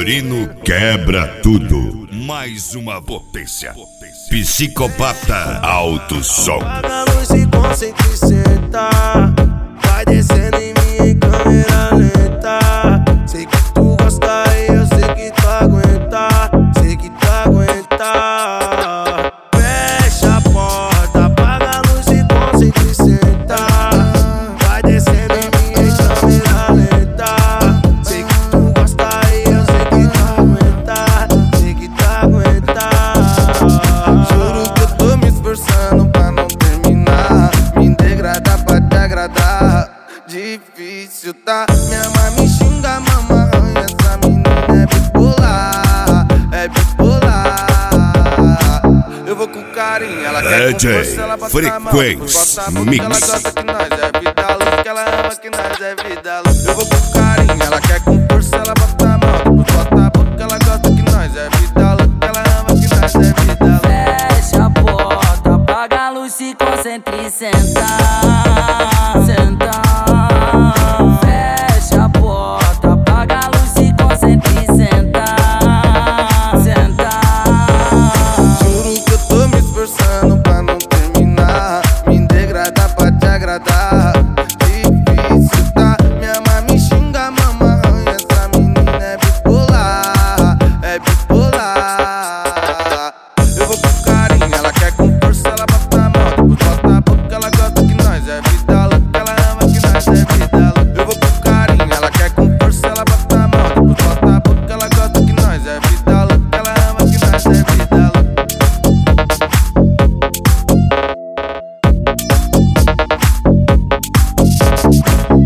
Fiorino quebra tudo. Mais uma potência. Psicopata Alto Som. Apaga a luz e concentre sentar. Vai descendo em mim em câmera lenta. Sei que tu gosta e eu sei que tu aguenta. Sei que tu aguenta. Fecha a porta, apaga a luz e concentre sentar. Vai descendo em mim em câmera lenta. Sei que tu gosta e eu sei que tu aguenta. Sei que tu aguenta. Juro que eu tô me esforçando pra não terminar. Me degradar pra te agradar. Difícil, tá? Minha mãe me xinga, mamãe. Essa menina é bipolar. É bipolar. Eu vou com carinho, ela quer com força, ela bota na mão. Frequência Mix. Ela gosta que nós é vida louca, ela ama que nós é vida louca. Eu vou com carinho, ela quer com